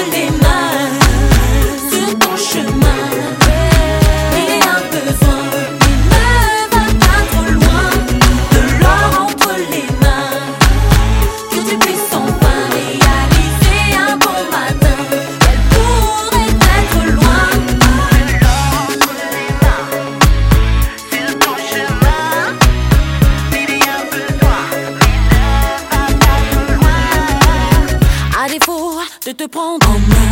les mains sur ton chemin. Il y a besoin, il ne va pas trop loin, de l'or entre les mains, que tu puisses enfin réaliser un bon matin. Elle pourrait être loin, de l'or entre les mains, sur ton chemin. Il y a besoin, il ne va pas trop loin, à défaut de te prendre en main.